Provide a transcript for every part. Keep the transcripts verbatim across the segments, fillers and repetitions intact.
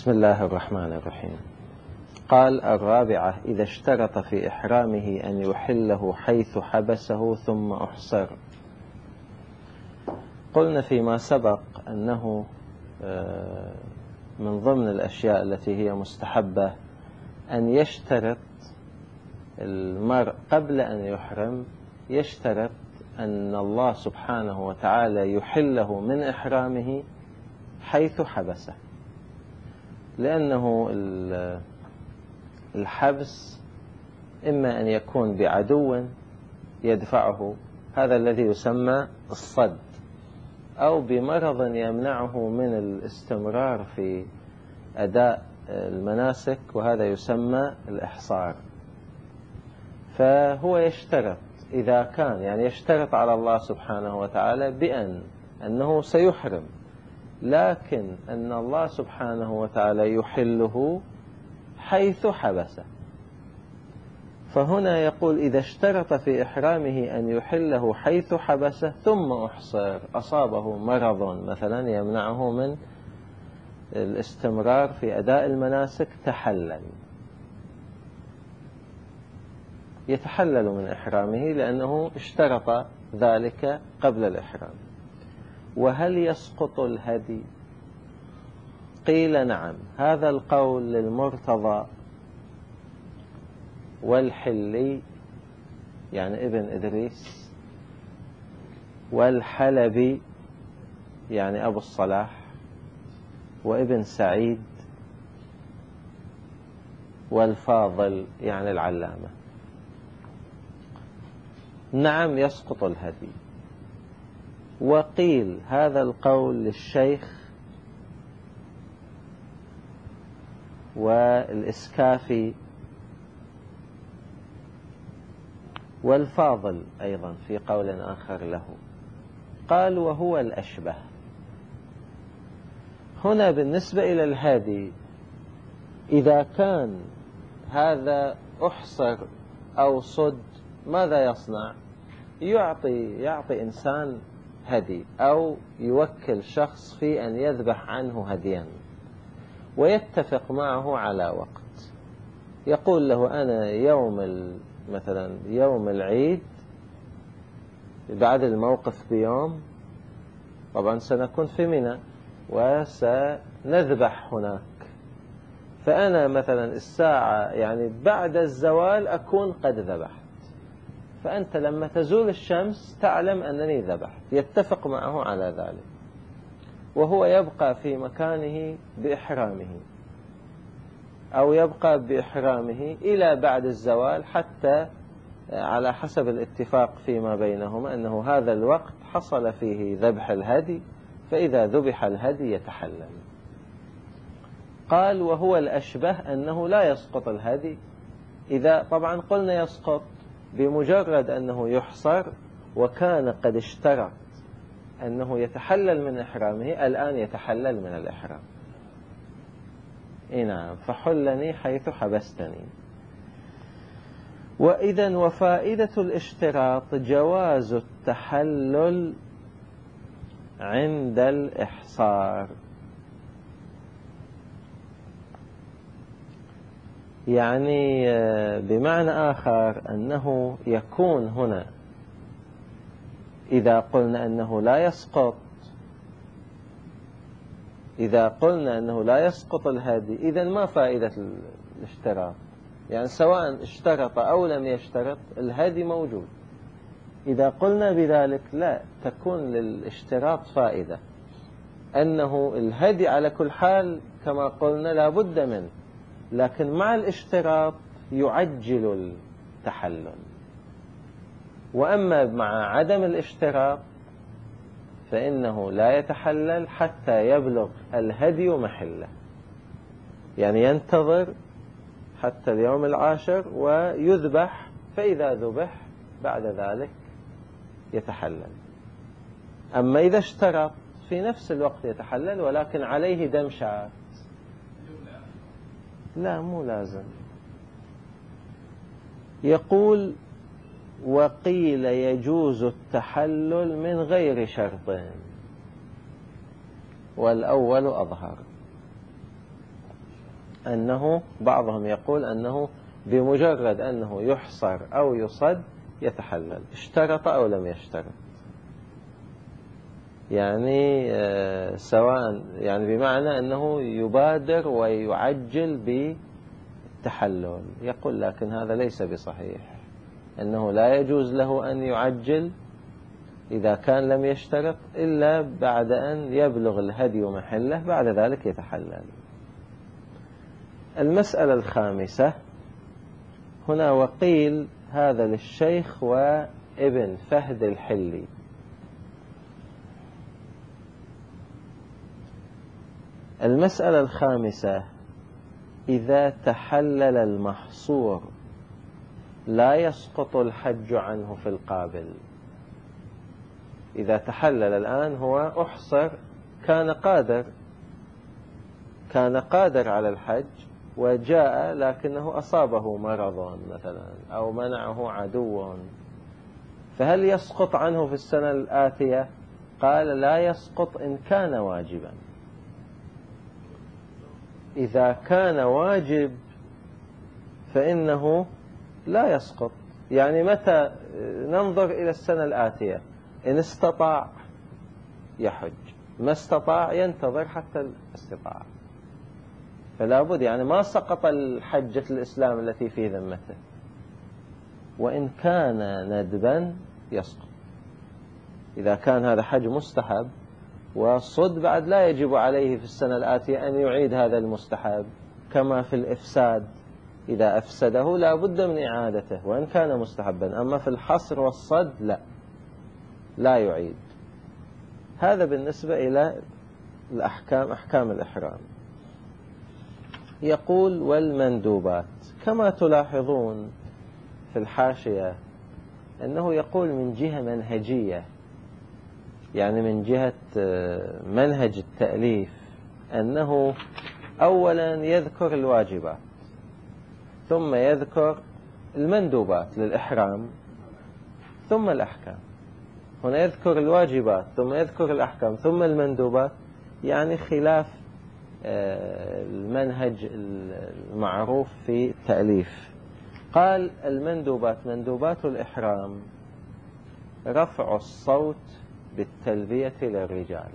بسم الله الرحمن الرحيم. قال الرابعة: إذا اشترط في إحرامه أن يحله حيث حبسه ثم أحصر. قلنا فيما سبق أنه من ضمن الأشياء التي هي مستحبة أن يشترط المرء قبل أن يحرم، يشترط أن الله سبحانه وتعالى يحله من إحرامه حيث حبسه، لأنه الحبس إما أن يكون بعدو يدفعه، هذا الذي يسمى الصد، أو بمرض يمنعه من الاستمرار في أداء المناسك، وهذا يسمى الإحصار. فهو يشترط إذا كان يعني يشترط على الله سبحانه وتعالى بأن أنه سيحرم، لكن أن الله سبحانه وتعالى يحله حيث حبسه. فهنا يقول: إذا اشترط في إحرامه أن يحله حيث حبسه ثم أحصر، أصابه مرض مثلا يمنعه من الاستمرار في أداء المناسك، تحلل، يتحلل من إحرامه لأنه اشترط ذلك قبل الإحرام. وهل يسقط الهدي؟ قيل نعم. هذا القول للمرتضى والحلي يعني ابن إدريس، والحلبي يعني أبو الصلاح، وابن سعيد، والفاضل يعني العلامة. نعم يسقط الهدي. وقيل هذا القول للشيخ والإسكافي والفاضل أيضا في قول آخر له. قال: وهو الأشبه. هنا بالنسبة إلى الهادي، إذا كان هذا أحصر أو صد، ماذا يصنع؟ يعطي, يعطي إنسان هدي، أو يوكل شخص في أن يذبح عنه هديا، ويتفق معه على وقت. يقول له: أنا يوم مثلا يوم العيد بعد الموقف بيوم، طبعا سنكون في منى وسنذبح هناك، فأنا مثلا الساعة يعني بعد الزوال أكون قد ذبحت، فأنت لما تزول الشمس تعلم أنني ذبحت. يتفق معه على ذلك، وهو يبقى في مكانه بإحرامه، أو يبقى بإحرامه إلى بعد الزوال، حتى على حسب الاتفاق فيما بينهما أنه هذا الوقت حصل فيه ذبح الهدي، فإذا ذبح الهدي يتحلل. قال: وهو الأشبه أنه لا يسقط الهدي. إذا طبعا قلنا يسقط بمجرد أنه يحصر، وكان قد اشترط أنه يتحلل من إحرامه، الآن يتحلل من الإحرام. نعم، فحلني حيث حبستني. وإذن وفائدة الاشتراط جواز التحلل عند الإحصار. يعني بمعنى آخر أنه يكون هنا إذا قلنا أنه لا يسقط إذا قلنا أنه لا يسقط الهدي، إذن ما فائدة الاشتراط؟ يعني سواء اشترط أو لم يشترط الهدي موجود. إذا قلنا بذلك لا تكون للاشتراط فائدة، أنه الهدي على كل حال كما قلنا لا بد منه، لكن مع الاشتراط يعجل التحلل. وأما مع عدم الاشتراط فإنه لا يتحلل حتى يبلغ الهدي محله، يعني ينتظر حتى اليوم العاشر ويذبح، فإذا ذبح بعد ذلك يتحلل. أما إذا اشترط في نفس الوقت يتحلل، ولكن عليه دم شعر. لا، مو لازم. يقول: وقيل يجوز التحلل من غير شرط، والأول أظهر. أنه بعضهم يقول أنه بمجرد أنه يحصر أو يصد يتحلل، اشترط أو لم يشترط. يعني سواء يعني بمعنى أنه يبادر ويعجل بالتحلل. يقول لكن هذا ليس بصحيح، أنه لا يجوز له أن يعجل إذا كان لم يشترط إلا بعد أن يبلغ الهدي محله، بعد ذلك يتحلل. المسألة الخامسة هنا، وقيل هذا للشيخ وابن فهد الحلي. المسألة الخامسة: إذا تحلل المحصور لا يسقط الحج عنه في القابل. إذا تحلل الآن، هو أحصر، كان قادر كان قادر على الحج وجاء لكنه أصابه مرض مثلا أو منعه عدو، فهل يسقط عنه في السنة الآتية؟ قال لا يسقط إن كان واجبا. إذا كان واجب فإنه لا يسقط. يعني متى ننظر إلى السنة الآتية؟ إن استطاع يحج، ما استطاع ينتظر حتى الاستطاع. فلا بد، يعني ما سقط الحجة الإسلام التي في ذمته. وإن كان ندبا يسقط. إذا كان هذا حج مستحب والصد بعد، لا يجب عليه في السنة الآتية أن يعيد هذا المستحب، كما في الإفساد، إذا أفسده لا بد من إعادته وإن كان مستحبا. أما في الحصر والصد لا لا يعيد. هذا بالنسبة إلى الأحكام، أحكام الإحرام. يقول: والمندوبات. كما تلاحظون في الحاشية أنه يقول من جهة منهجية، يعني من جهة منهج التأليف، أنه أولا يذكر الواجبات ثم يذكر المندوبات للإحرام ثم الأحكام. هنا يذكر الواجبات ثم يذكر الأحكام ثم المندوبات، يعني خلاف المنهج المعروف في التأليف. قال: المندوبات، مندوبات الإحرام رفع الصوت بالتلبية للرجال.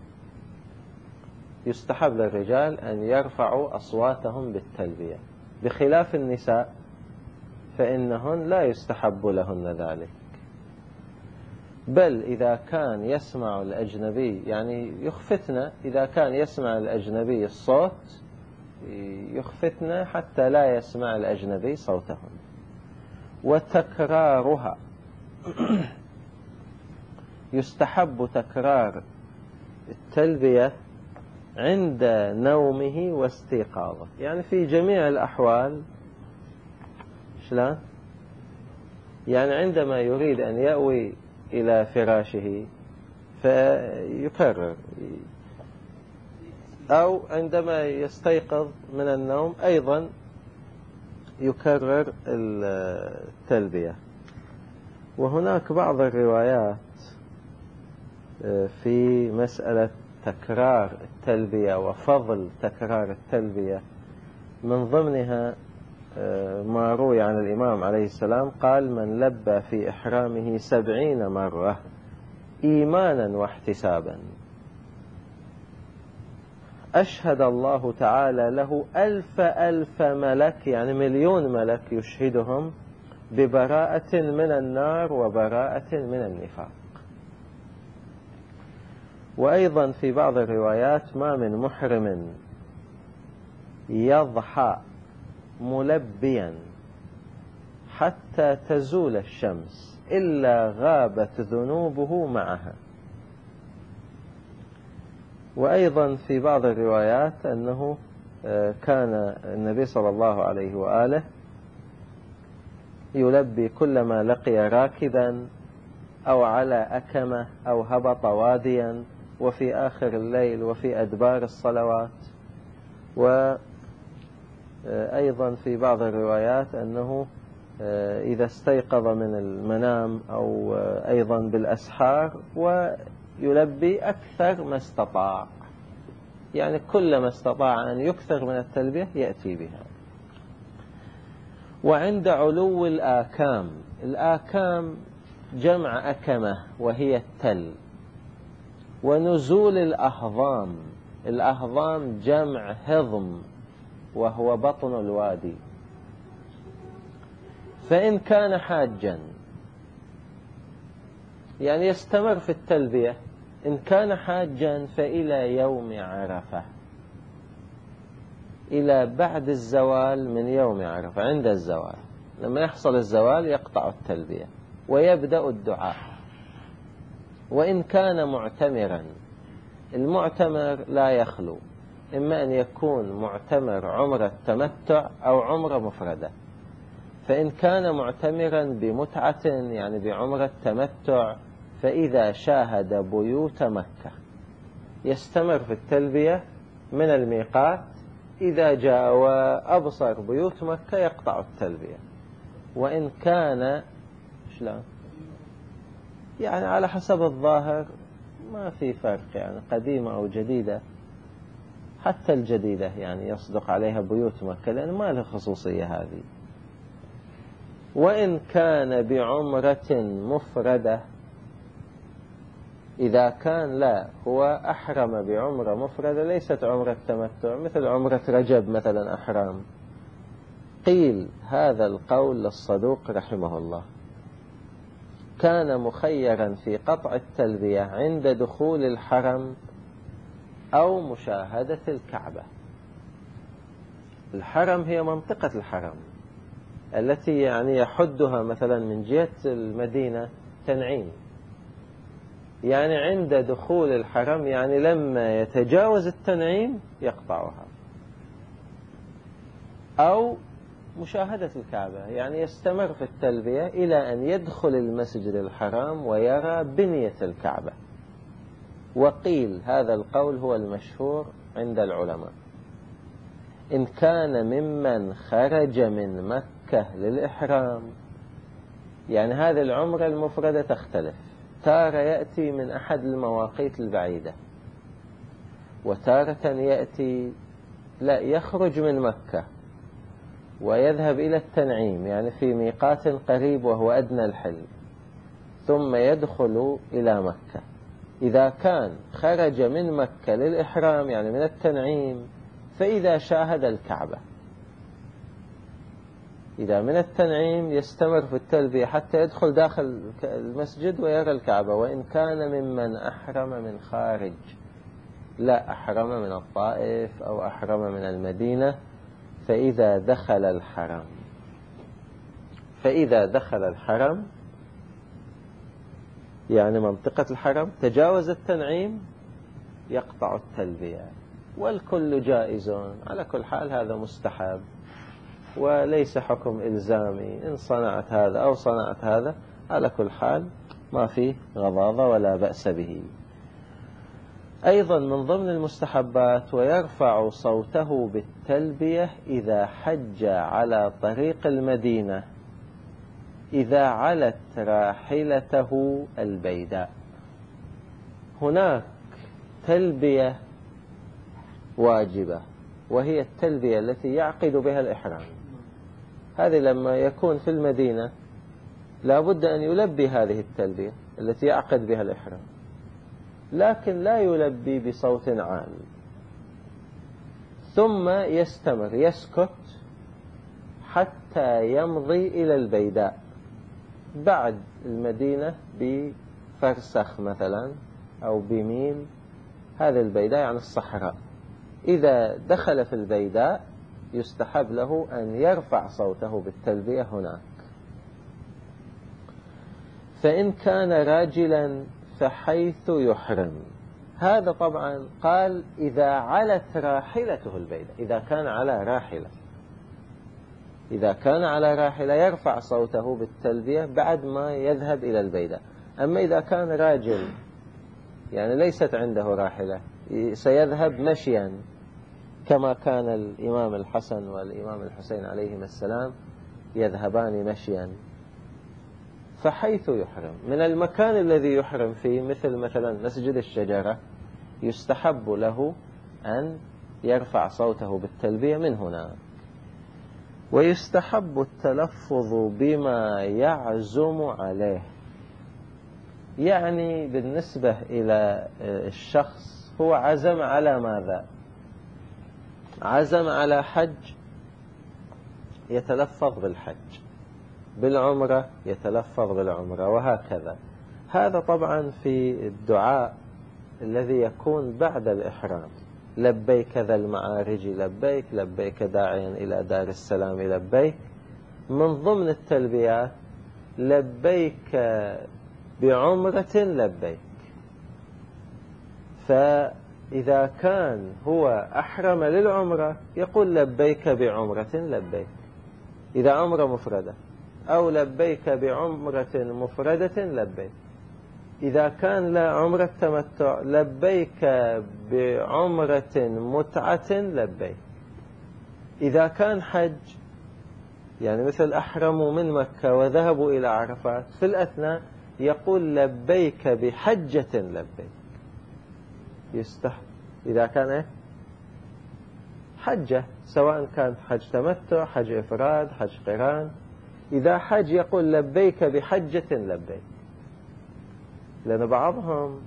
يستحب للرجال أن يرفعوا أصواتهم بالتلبية، بخلاف النساء فإنهن لا يستحب لهن ذلك. بل إذا كان يسمع الأجنبي، يعني يخفتنا، إذا كان يسمع الأجنبي الصوت يخفتنا حتى لا يسمع الأجنبي صوتهم. وتكرارها يستحب تكرار التلبية عند نومه واستيقاظه، يعني في جميع الأحوال. شلون؟ يعني عندما يريد أن يأوي إلى فراشه فيكرر، أو عندما يستيقظ من النوم أيضا يكرر التلبية. وهناك بعض الروايات في مسألة تكرار التلبية وفضل تكرار التلبية، من ضمنها ما روي عن الإمام عليه السلام قال: من لبى في إحرامه سبعين مرة إيمانا واحتسابا أشهد الله تعالى له ألف ألف ملك، يعني مليون ملك يشهدهم ببراءة من النار وبراءة من النفاق. وأيضا في بعض الروايات: ما من محرم يضحى ملبيا حتى تزول الشمس إلا غابت ذنوبه معها. وأيضا في بعض الروايات أنه كان النبي صلى الله عليه وآله يلبي كلما لقي راكبا أو على أكمة أو هبط واديا، وفي آخر الليل وفي أدبار الصلوات. وأيضا في بعض الروايات أنه إذا استيقظ من المنام أو أيضا بالأسحار ويلبي أكثر ما استطاع. يعني كلما استطاع أن يكثر من التلبية يأتي بها. وعند علو الآكام، الآكام جمع أكمة وهي التل، ونزول الأهضام، الأهضام جمع هضم وهو بطن الوادي. فإن كان حاجا يعني يستمر في التلبية، إن كان حاجا فإلى يوم عرفة، إلى بعد الزوال من يوم عرفة، عند الزوال لما يحصل الزوال يقطع التلبية ويبدأ الدعاء. وإن كان معتمرا، المعتمر لا يخلو، إما أن يكون معتمر عمرة تمتع أو عمرة مفردة. فإن كان معتمرا بمتعة يعني بعمرة تمتع، فإذا شاهد بيوت مكة يستمر في التلبية من الميقات، إذا جاء وأبصر بيوت مكة يقطع التلبية. وإن كان شلون يعني على حسب الظاهر ما في فرق، يعني قديمة أو جديدة، حتى الجديدة يعني يصدق عليها بيوت مكة لأن ما لها خصوصية هذه. وإن كان بعمرة مفردة، إذا كان لا هو أحرم بعمرة مفردة ليست عمرة تمتع، مثل عمرة رجب مثلا أحرام، قيل هذا القول للصدوق رحمه الله، كان مخيرا في قطع التلبية عند دخول الحرم أو مشاهدة الكعبة. الحرم هي منطقة الحرم التي يعني يحدها مثلا من جهة المدينة تنعيم، يعني عند دخول الحرم يعني لما يتجاوز التنعيم يقطعها، أو مشاهدة الكعبة يعني يستمر في التلبية إلى أن يدخل المسجد الحرام ويرى بنية الكعبة. وقيل هذا القول هو المشهور عند العلماء. إن كان ممن خرج من مكة للإحرام، يعني هذه العمرة المفردة تختلف، تارة يأتي من أحد المواقيت البعيدة، وتارة يأتي لا يخرج من مكة ويذهب إلى التنعيم يعني في ميقات قريب وهو أدنى الحل، ثم يدخل إلى مكة. إذا كان خرج من مكة للإحرام يعني من التنعيم، فإذا شاهد الكعبة، إذا من التنعيم يستمر في التلبية حتى يدخل داخل المسجد ويرى الكعبة. وإن كان ممن أحرم من خارج، لا أحرم من الطائف أو أحرم من المدينة، فإذا دخل الحرم فإذا دخل الحرم يعني منطقة الحرم تجاوز التنعيم يقطع التلبية. والكل جائز، على كل حال هذا مستحب وليس حكم إلزامي، إن صنعت هذا أو صنعت هذا على كل حال ما فيه غضاضة ولا بأس به. أيضا من ضمن المستحبات ويرفع صوته بالتلبية إذا حج على طريق المدينة إذا علت راحلته البيداء. هناك تلبية واجبة وهي التلبية التي يعقد بها الإحرام، هذه لما يكون في المدينة لا بد أن يلبي هذه التلبية التي يعقد بها الإحرام، لكن لا يلبي بصوت عال، ثم يستمر يسكت حتى يمضي إلى البيداء بعد المدينة بفرسخ مثلا أو بميل. هذا البيداء يعني الصحراء. إذا دخل في البيداء يستحب له أن يرفع صوته بالتلبية هناك. فإن كان راجلا فحيث يحرم، هذا طبعا قال إذا علت راحلته البيداء، إذا كان على راحلة، إذا كان على راحلة يرفع صوته بالتلبية بعد ما يذهب إلى البيداء. أما إذا كان راجل يعني ليست عنده راحلة سيذهب مشيا كما كان الإمام الحسن والإمام الحسين عليهما السلام يذهبان مشيا، فحيث يحرم من المكان الذي يحرم فيه مثل مثلا مسجد الشجرة يستحب له أن يرفع صوته بالتلبية من هنا. ويستحب التلفظ بما يعزم عليه، يعني بالنسبة إلى الشخص هو عزم على ماذا؟ عزم على حج، يتلفظ بالحج، بالعمرة يتلفظ بالعمرة، وهكذا. هذا طبعا في الدعاء الذي يكون بعد الإحرام: لبيك ذا المعارج لبيك، لبيك داعيا إلى دار السلام لبيك. من ضمن التلبيات: لبيك بعمرة لبيك. فإذا كان هو أحرم للعمرة يقول لبيك بعمرة لبيك إذا عمرة مفردة، أو لبيك بعمرة مفردة لبيك. إذا كان لا عمرة تمتع لبيك بعمرة متعة لبيك. إذا كان حج، يعني مثل أحرموا من مكة وذهبوا إلى عرفات، في الأثناء يقول لبيك بحجة لبيك. يستحب إذا كان إيه؟ حجة، سواء كان حج تمتع، حج إفراد، حج قران. إذا حج يقول لبيك بحجة لبيك، لأن بعضهم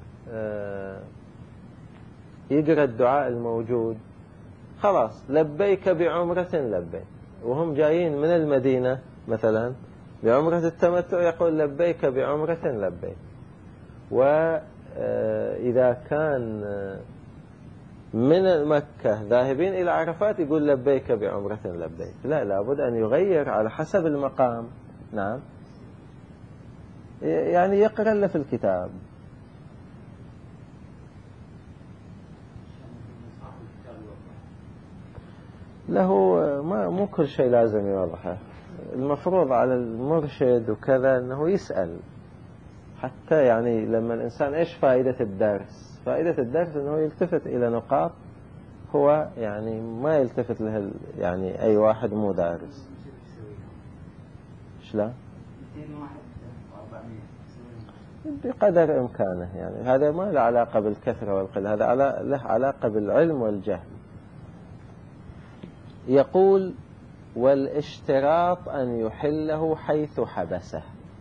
يقرأ الدعاء الموجود خلاص لبيك بعمرة لبيك، وهم جايين من المدينة مثلا بعمرة التمتع يقول لبيك بعمرة لبيك. وإذا كان من مكة ذاهبين إلى عرفات يقول لبيك بعمرة لبيك. لا، لابد أن يغير على حسب المقام. نعم، يعني يقرأ له في الكتاب. له ما مو كل شيء لازم يوضحه. المفروض على المرشد وكذا أنه يسأل، حتى يعني لما الإنسان إيش فائدة الدرس؟ فائدة الدرس أنه يلتفت إلى نقاط هو يعني ما يلتفت له يعني أي واحد مو دارس. شلون؟ بقدر إمكانه، يعني هذا ما له علاقة بالكثرة والقلة، هذا له علاقة بالعلم والجهل. يقول: والاشتراط أن يحله حيث حبسه،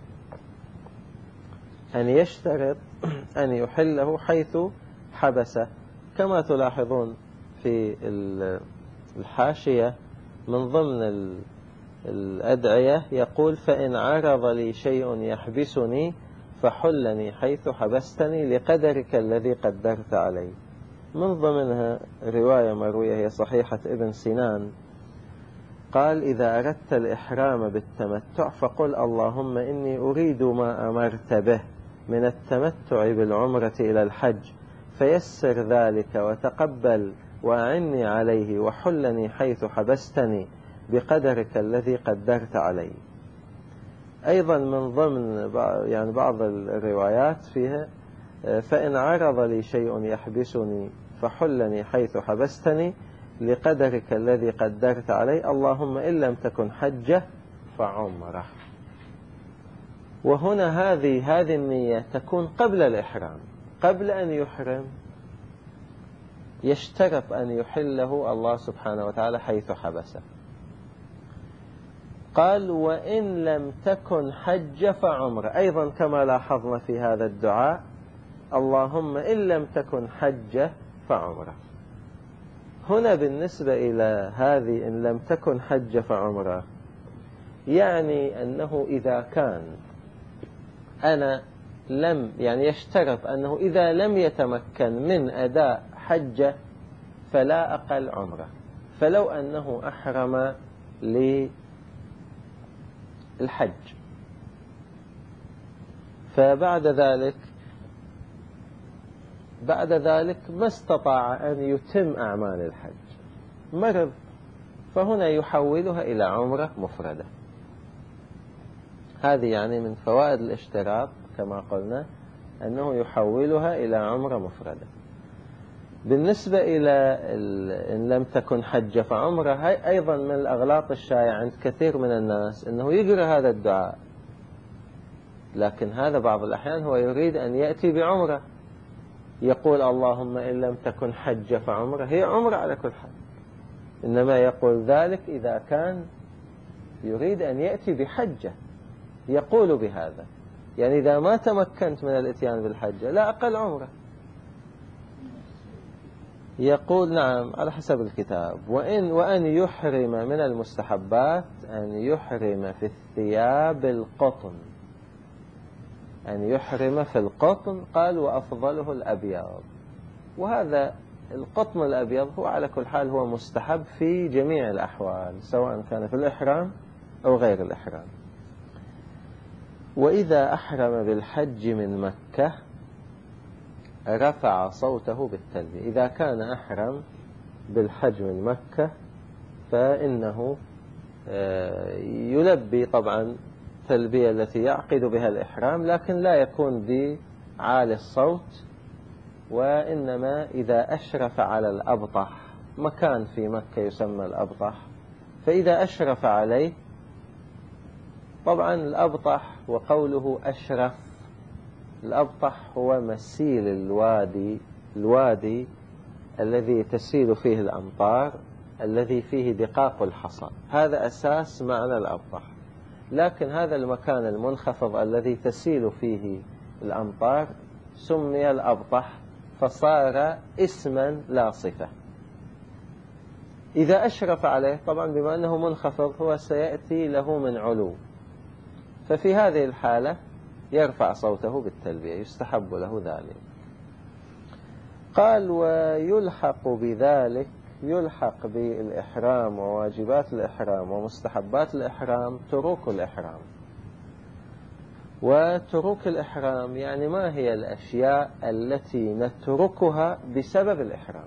أن يشترط أن يحله حيث حبسه. كما تلاحظون في الحاشية من ضمن الأدعية يقول: فإن عرض لي شيء يحبسني فحلني حيث حبستني لقدرك الذي قدرت علي. من ضمنها رواية مروية هي صحيحة ابن سنان، قال: إذا أردت الإحرام بالتمتع فقل اللهم إني أريد ما أمرت به من التمتع بالعمرة إلى الحج، فيسر ذلك وتقبل وأعني عليه وحلني حيث حبستني بقدرك الذي قدرت علي. أيضا من ضمن يعني بعض الروايات فيها: فإن عرض لي شيء يحبسني فحلني حيث حبستني لقدرك الذي قدرت علي، اللهم إن لم تكن حجة فعمره. وهنا هذه هذه النية تكون قبل الإحرام، قبل أن يحرم يشترط أن يحله الله سبحانه وتعالى حيث حبسه. قال: وإن لم تكن حج فعمره، أيضا كما لاحظنا في هذا الدعاء: اللهم إن لم تكن حج فعمره. هنا بالنسبة إلى هذه إن لم تكن حج فعمره، يعني أنه إذا كان أنا لم يعني يشترط أنه إذا لم يتمكن من أداء حجة فلا أقل عمره. فلو أنه أحرم للحج فبعد ذلك بعد ذلك ما استطاع أن يتم أعمال الحج، مرض، فهنا يحولها إلى عمرة مفردة. هذه يعني من فوائد الاشتراط كما قلنا، أنه يحولها إلى عمرة مفردة. بالنسبة إلى إن لم تكن حج فعمرة، هاي أيضا من الأغلاط الشائعة عند كثير من الناس، أنه يقرأ هذا الدعاء لكن هذا بعض الأحيان هو يريد أن يأتي بعمرة، يقول اللهم إن لم تكن حج فعمرة، هي عمرة على كل حال، إنما يقول ذلك إذا كان يريد أن يأتي بحجة يقول بهذا، يعني إذا ما تمكنت من الإتيان بالحجة لا أقل عمرة. يقول نعم على حسب الكتاب. وإن وأن يحرم من المستحبات أن يحرم في الثياب القطن، أن يحرم في القطن، قال وأفضله الأبيض. وهذا القطن الأبيض هو على كل حال هو مستحب في جميع الأحوال، سواء كان في الإحرام أو غير الإحرام. وإذا أحرم بالحج من مكة رفع صوته بالتلبية. إذا كان أحرم بالحج من مكة فإنه يلبي طبعا التلبية التي يعقد بها الإحرام، لكن لا يكون بعالي الصوت، وإنما إذا أشرف على الأبطح، مكان في مكة يسمى الأبطح، فإذا أشرف عليه، طبعا الأبطح وقوله أشرف، الأبطح هو مسيل الوادي، الوادي الذي تسيل فيه الأمطار، الذي فيه دقاق الحصى، هذا أساس معنى الأبطح. لكن هذا المكان المنخفض الذي تسيل فيه الأمطار سمي الأبطح، فصار اسما لا صفة. إذا أشرف عليه، طبعا بما أنه منخفض هو سيأتي له من علو، ففي هذه الحالة يرفع صوته بالتلبية، يستحب له ذلك. قال ويلحق بذلك، يلحق بالإحرام وواجبات الإحرام ومستحبات الإحرام تروك الإحرام. وتروك الإحرام يعني ما هي الأشياء التي نتركها بسبب الإحرام.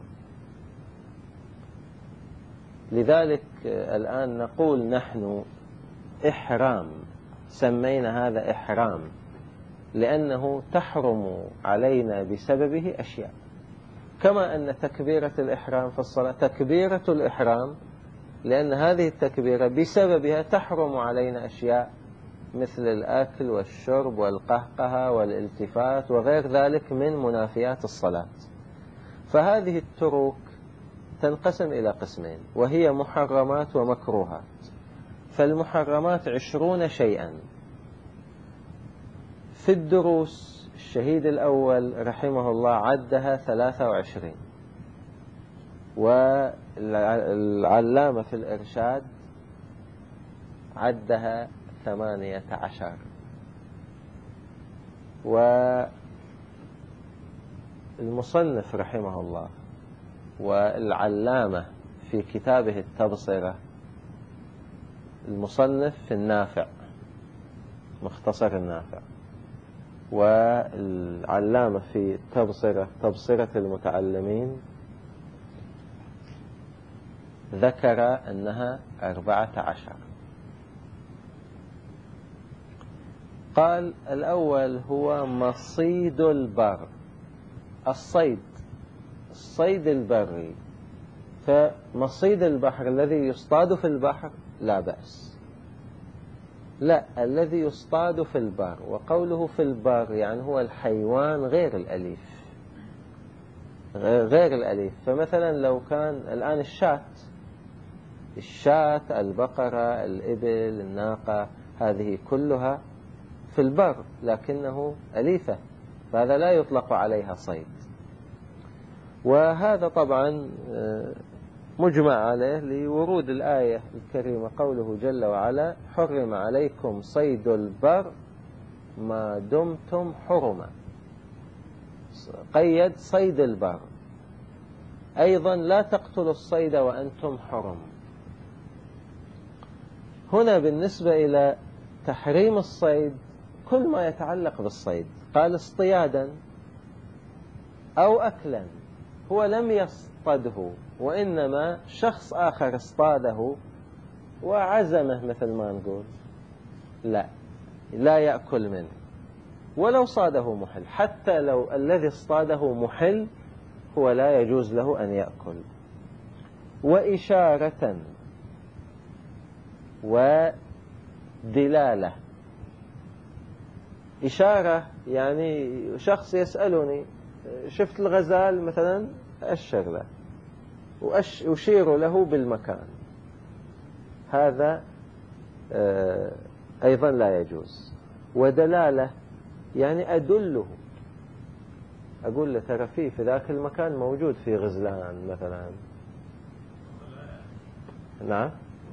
لذلك الآن نقول نحن إحرام، سمينا هذا إحرام لأنه تحرم علينا بسببه أشياء، كما أن تكبيرة الإحرام في الصلاة تكبيرة الإحرام لأن هذه التكبيرة بسببها تحرم علينا أشياء مثل الأكل والشرب والقهقه والالتفات وغير ذلك من منافيات الصلاة. فهذه التروك تنقسم إلى قسمين، وهي محرمات ومكروهات. فالمحرمات عشرون شيئا. في الدروس الشهيد الأول رحمه الله عدها ثلاثة وعشرين، والعلامة في الإرشاد عدها ثمانية عشر، والمصنف رحمه الله والعلامة في كتابه التبصرة، المصنف في النافع مختصر النافع، والعلامة في التبصرة تبصرة المتعلمين ذكر أنها أربعة عشر. قال الأول هو مصيد البر، الصيد، الصيد البري. فمصيد البحر الذي يصطاد في البحر لا بأس، لا، الذي يصطاد في البر، وقوله في البر يعني هو الحيوان غير الأليف، غير الأليف. فمثلا لو كان الآن الشاة، الشاة، البقرة، الإبل، الناقة، هذه كلها في البر لكنه أليفة، فهذا لا يطلق عليها صيد. وهذا طبعا مجمع عليه لورود الآية الكريمة، قوله جل وعلا حرم عليكم صيد البر ما دمتم حرما، قيد صيد البر. أيضا لا تقتلوا الصيد وأنتم حرم. هنا بالنسبة إلى تحريم الصيد كل ما يتعلق بالصيد، قال اصطيادا أو أكلا، هو لم يصطده وإنما شخص آخر اصطاده وعزمه مثل ما نقول، لا، لا يأكل منه ولو صاده محل، حتى لو الذي اصطاده محل هو لا يجوز له أن يأكل. وإشارة ودلالة. إشارة يعني شخص يسألني شفت الغزال مثلا أشر له وأشير له بالمكان، هذا أيضا لا يجوز. ودلالة يعني أدله، أقول له ترى في في ذاك المكان موجود في غزلان مثلا، نعم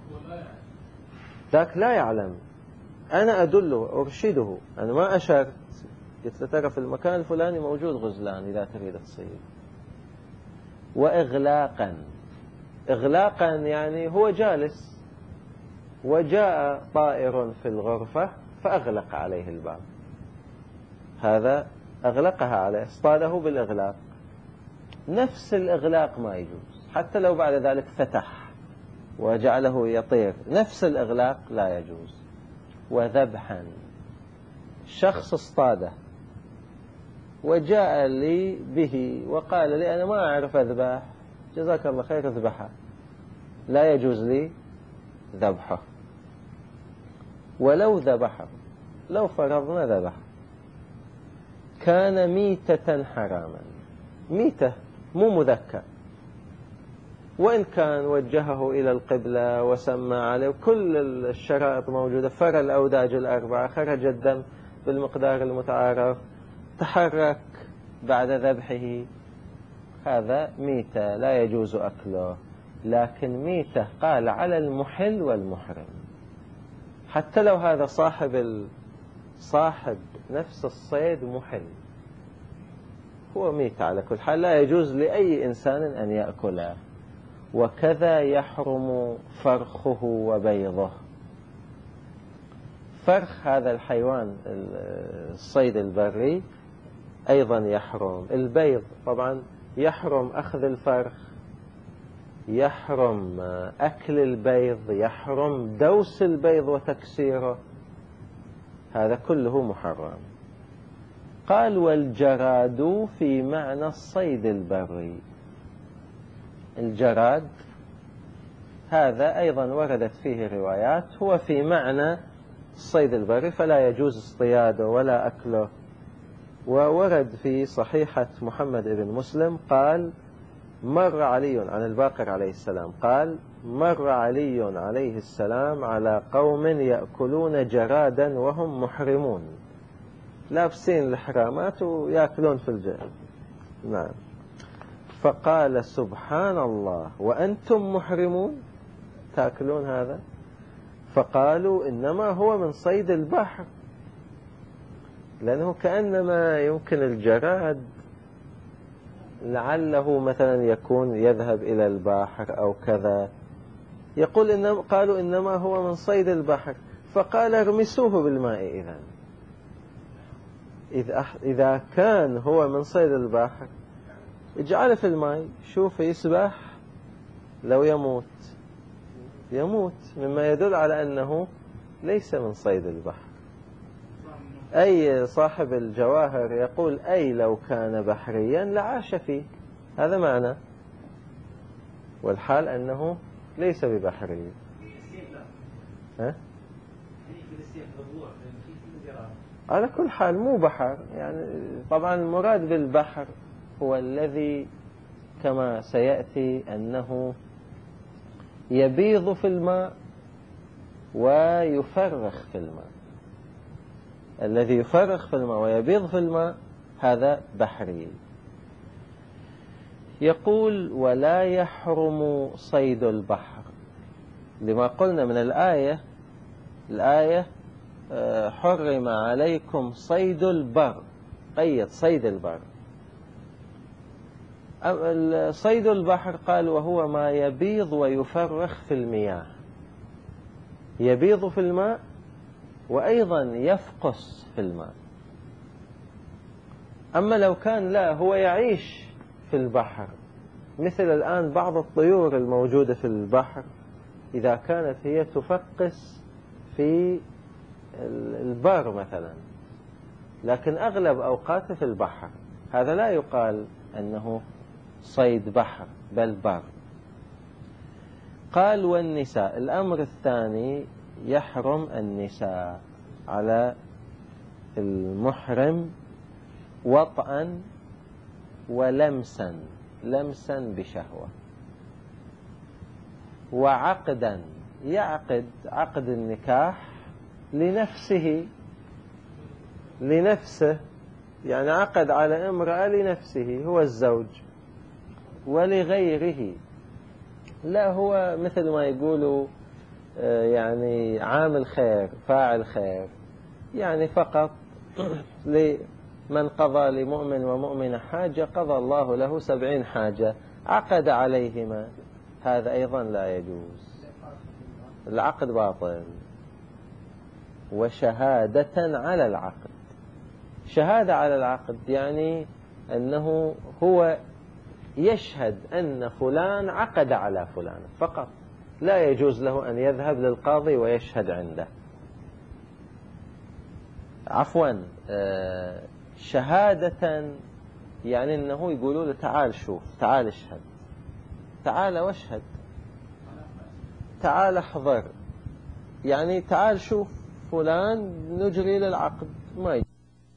ذاك لا يعلم، أنا أدله أرشده، أنا ما أشرت، قلت له ترى في المكان الفلاني موجود غزلان إذا تريد تصيد. وإغلاقا، إغلاقا يعني هو جالس وجاء طائر في الغرفة فأغلق عليه الباب، هذا أغلقها عليه، اصطاده بالإغلاق. نفس الإغلاق ما يجوز، حتى لو بعد ذلك فتح وجعله يطير، نفس الإغلاق لا يجوز. وذبحا، شخص اصطاده وجاء لي به وقال لي أنا ما أعرف أذبح، جزاك الله خير اذبحه، لا يجوز لي ذبحه. ولو ذبحه، لو فرضنا ذبح، كان ميتة حراما، ميتة مو مذكى، وإن كان وجهه إلى القبلة وسمى عليه كل الشرائط موجودة، فرى الأوداج الأربعة، خرج الدم بالمقدار المتعارف، تحرك بعد ذبحه، هذا ميتة لا يجوز أكله. لكن ميتة قال على المحل والمحرم، حتى لو هذا صاحب صاحب نفس الصيد محل، هو ميتة على كل حال، لا يجوز لأي إنسان أن يأكله. وكذا يحرم فرخه وبيضه. فرخ هذا الحيوان الصيد البري أيضا يحرم. البيض طبعا يحرم أخذ الفرخ، يحرم أكل البيض، يحرم دوس البيض وتكسيره، هذا كله محرم. قال والجراد في معنى الصيد البري. الجراد هذا أيضا وردت فيه روايات، هو في معنى الصيد البري، فلا يجوز اصطياده ولا أكله. وورد في صحيحة محمد بن مسلم قال مر علي عن الباقر عليه السلام قال مر علي عليه السلام على قوم يأكلون جرادا وهم محرمون، لابسين الحرامات ويأكلون في الجراد. نعم. فقال سبحان الله وأنتم محرمون تأكلون هذا؟ فقالوا إنما هو من صيد البحر، لأنه كأنما يمكن الجراد لعله مثلا يكون يذهب إلى البحر أو كذا، يقول إنما قالوا إنما هو من صيد البحر، فقال ارمسوه بالماء. إذا إذا كان هو من صيد البحر اجعله في الماء، شوف يسبح، لو يموت يموت، مما يدل على أنه ليس من صيد البحر. أي صاحب الجواهر يقول أي لو كان بحريا لعاش فيه، هذا معنى، والحال أنه ليس ببحري. ها؟ على كل حال مو بحر، يعني طبعا المراد بالبحر هو الذي كما سيأتي أنه يبيض في الماء ويفرخ في الماء. الذي يفرخ في الماء ويبيض في الماء هذا بحري. يقول ولا يحرم صيد البحر، لما قلنا من الآية الآية حرم عليكم صيد البر، قيد صيد البر. صيد البحر قال وهو ما يبيض ويفرخ في المياه، يبيض في الماء وأيضا يفقس في الماء. أما لو كان لا هو يعيش في البحر، مثل الآن بعض الطيور الموجودة في البحر إذا كانت هي تفقس في البر مثلا، لكن أغلب أوقاته في البحر، هذا لا يقال أنه صيد بحر بل بر. قال والنساء، الأمر الثاني يحرم النساء على المحرم وطئا ولمسا، لمسا بشهوة. وعقدا، يعقد عقد النكاح لنفسه، لنفسه يعني عقد على امرأة لنفسه هو الزوج، ولغيره لا، هو مثل ما يقولوا يعني عامل خير، فاعل خير، يعني فقط لمن قضى لمؤمن ومؤمنة حاجة قضى الله له سبعين حاجة، عقد عليهما، هذا أيضا لا يجوز، العقد باطل. وشهادة على العقد، شهادة على العقد يعني أنه هو يشهد أن فلان عقد على فلان فقط، لا يجوز له أن يذهب للقاضي ويشهد عنده. عفوا، شهادة يعني أنه يقولوا له تعال شوف، تعال اشهد، تعال واشهد، تعال احضر، يعني تعال شوف فلان نجري للعقد، ما يجوز.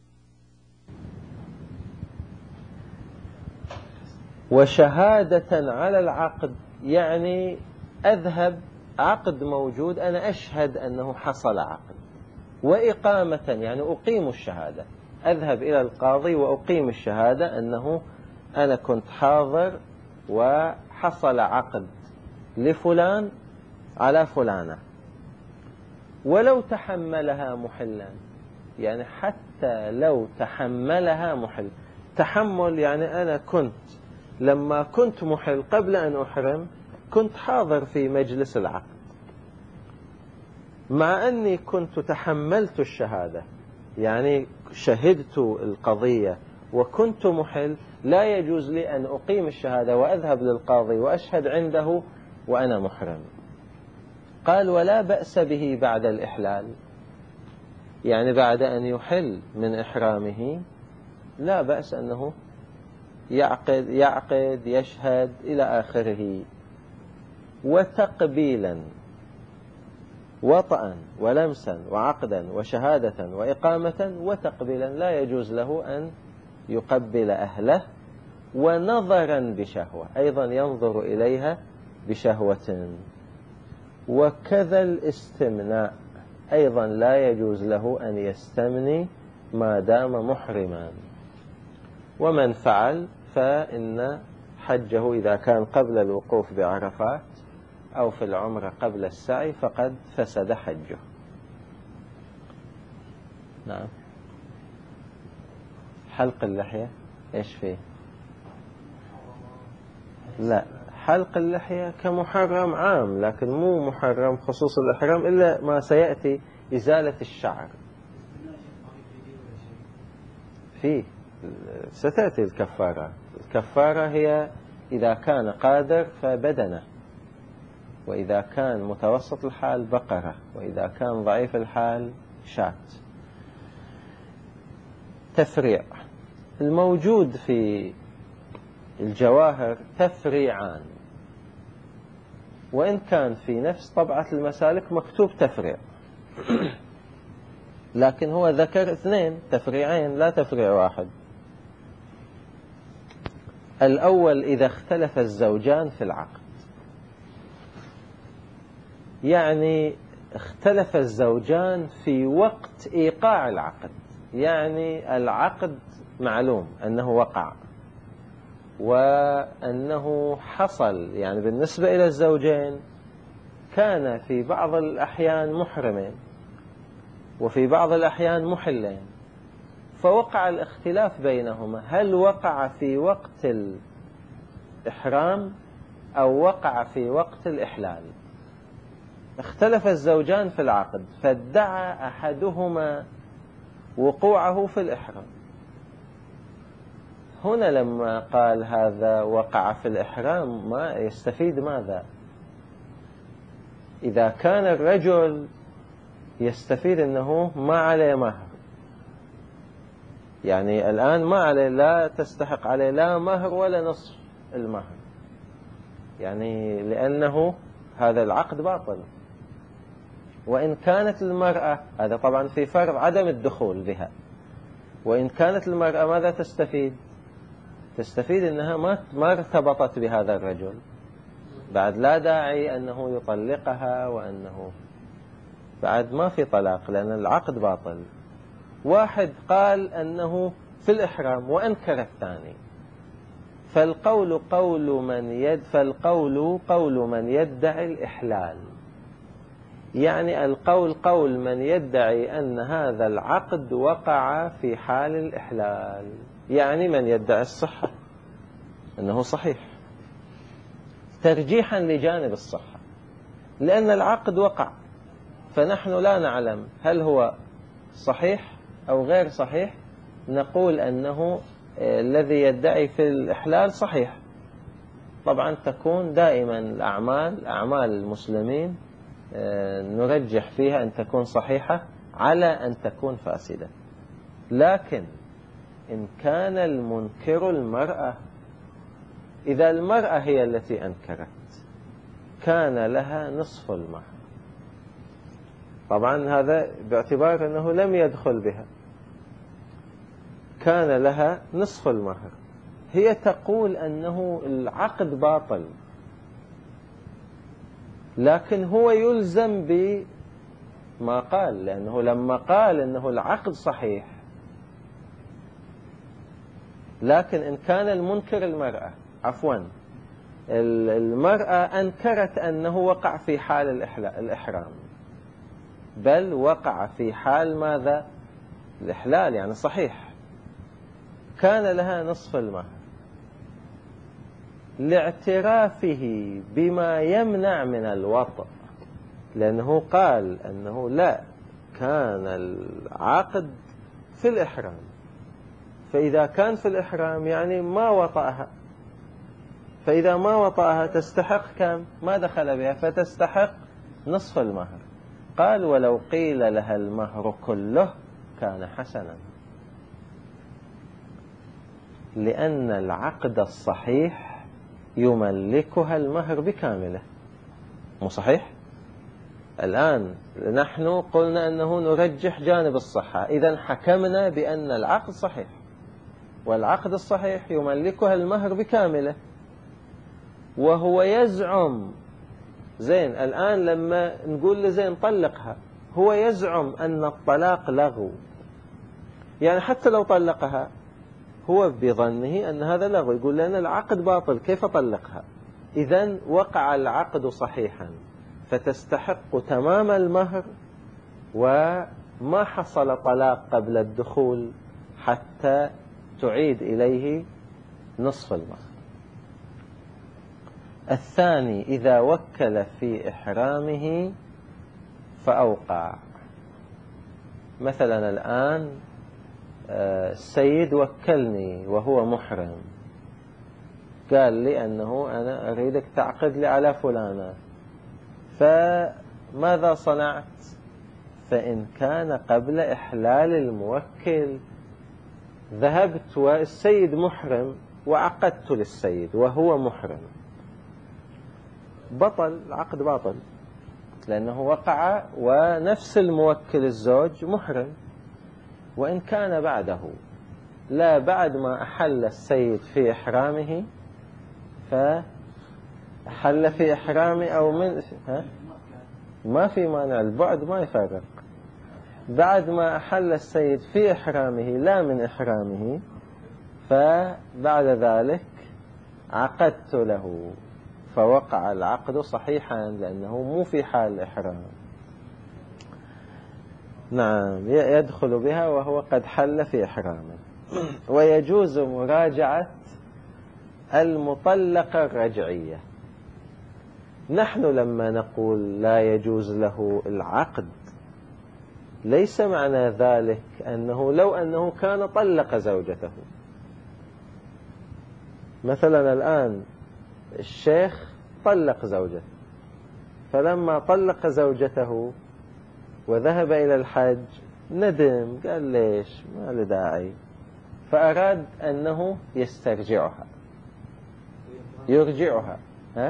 وشهادة على العقد يعني أذهب، عقد موجود أنا أشهد أنه حصل عقد. وإقامة يعني أقيم الشهادة، أذهب إلى القاضي وأقيم الشهادة أنه أنا كنت حاضر وحصل عقد لفلان على فلانة. ولو تحملها محلا، يعني حتى لو تحملها محل، تحمل يعني أنا كنت لما كنت محل قبل أن أحرم كنت حاضر في مجلس العقد، مع أني كنت تحملت الشهادة، يعني شهدت القضية وكنت محل، لا يجوز لي أن أقيم الشهادة وأذهب للقاضي وأشهد عنده وأنا محرم. قال ولا بأس به بعد الإحلال، يعني بعد أن يحل من إحرامه لا بأس أنه يعقد, يعقد يشهد إلى آخره. وتقبيلا، وطئا ولمسا وعقدا وشهادة وإقامة وتقبيلا، لا يجوز له أن يقبل أهله. ونظرا بشهوة، أيضا ينظر إليها بشهوة. وكذا الاستمناء، أيضا لا يجوز له أن يستمني ما دام محرما. ومن فعل فإن حجه إذا كان قبل الوقوف بعرفات أو في العمرة قبل السعي فقد فسد حجه. نعم. حلق اللحية إيش فيه؟ لا، حلق اللحية كمحرم عام، لكن مو محرم خصوص الإحرام إلا ما سيأتي إزالة الشعر فيه. ستأتي الكفارة، الكفارة هي إذا كان قادر فبدنه، وإذا كان متوسط الحال بقرة، وإذا كان ضعيف الحال شاة. تفريع، الموجود في الجواهر تفريعان، وإن كان في نفس طبعة المسالك مكتوب تفريع لكن هو ذكر اثنين تفريعين لا تفريع واحد. الأول إذا اختلف الزوجان في العقد، يعني اختلف الزوجان في وقت إيقاع العقد، يعني العقد معلوم أنه وقع وأنه حصل، يعني بالنسبة إلى الزوجين كان في بعض الأحيان محرمين وفي بعض الأحيان محلين، فوقع الاختلاف بينهما، هل وقع في وقت الإحرام أو وقع في وقت الإحلال؟ اختلف الزوجان في العقد، فادعى أحدهما وقوعه في الإحرام. هنا لما قال هذا وقع في الإحرام ما يستفيد ماذا؟ إذا كان الرجل يستفيد أنه ما عليه مهر، يعني الآن ما عليه، لا تستحق عليه لا مهر ولا نصف المهر، يعني لأنه هذا العقد باطل. وإن كانت المرأة، هذا طبعا في فرض عدم الدخول بها، وإن كانت المرأة ماذا تستفيد؟ تستفيد أنها ما ما ارتبطت بهذا الرجل، بعد لا داعي أنه يطلقها، وأنه بعد ما في طلاق لأن العقد باطل. واحد قال أنه في الإحرام وأنكر الثاني، فالقول قول من يد فالقول قول من يدعي الإحلال، يعني القول قول من يدعي أن هذا العقد وقع في حال الإحلال، يعني من يدعي الصحة أنه صحيح، ترجيحا لجانب الصحة، لأن العقد وقع، فنحن لا نعلم هل هو صحيح أو غير صحيح، نقول أنه الذي يدعي في الإحلال صحيح. طبعا تكون دائما الأعمال أعمال المسلمين نرجح فيها أن تكون صحيحة على أن تكون فاسدة. لكن إن كان المنكر المرأة، إذا المرأة هي التي أنكرت كان لها نصف المهر، طبعا هذا باعتبار أنه لم يدخل بها، كان لها نصف المهر. هي تقول أنه العقد باطل، لكن هو يلزم بما قال، لأنه لما قال أنه العقد صحيح. لكن إن كان المنكر المرأة، عفوا المرأة أنكرت أنه وقع في حال الإحرام، بل وقع في حال ماذا؟ الإحلال، يعني صحيح، كان لها نصف المهر لاعترافه بما يمنع من الوطء، لأنه قال أنه لا، كان العقد في الإحرام، فإذا كان في الإحرام يعني ما وطأها، فإذا ما وطأها تستحق كم؟ ما دخل بها، فتستحق نصف المهر. قال ولو قيل لها المهر كله كان حسنا، لأن العقد الصحيح يملكها المهر بكامله. مو صحيح؟ الآن نحن قلنا أنه نرجح جانب الصحة، إذن حكمنا بأن العقد صحيح، والعقد الصحيح يملكها المهر بكامله، وهو يزعم زين الآن لما نقول لزين طلقها، هو يزعم أن الطلاق لغو، يعني حتى لو طلقها هو بظنه أن هذا لغو، يقول لأن العقد باطل كيف طلقها؟ إذن وقع العقد صحيحا، فتستحق تمام المهر، وما حصل طلاق قبل الدخول حتى تعيد إليه نصف المهر. الثاني إذا وكل في إحرامه فأوقع، مثلا الآن السيد وكلني وهو محرم، قال لي أنه أنا أريدك تعقد لي على فلانة، فماذا صنعت؟ فإن كان قبل إحلال الموكل ذهبت والسيد محرم وعقدت للسيد وهو محرم، بطل العقد، باطل، لأنه وقع ونفس الموكل الزوج محرم. وإن كان بعده، لا بعد ما أحل السيد في إحرامه، فأحل في إحرامه أو من ها؟ ما في مانع، البعد ما يفرق، بعد ما أحل السيد في إحرامه لا من إحرامه، فبعد ذلك عقدت له، فوقع العقد صحيحا لأنه مو في حال الإحرام. نعم، يدخل بها وهو قد حل في إحرامه. ويجوز مراجعة المطلقة الرجعية. نحن لما نقول لا يجوز له العقد، ليس معنى ذلك أنه لو أنه كان طلق زوجته. مثلا الآن الشيخ طلق زوجته، فلما طلق زوجته وذهب إلى الحج ندم، قال ليش ما له داعي، فأراد أنه يسترجعها، يرجعها، ها؟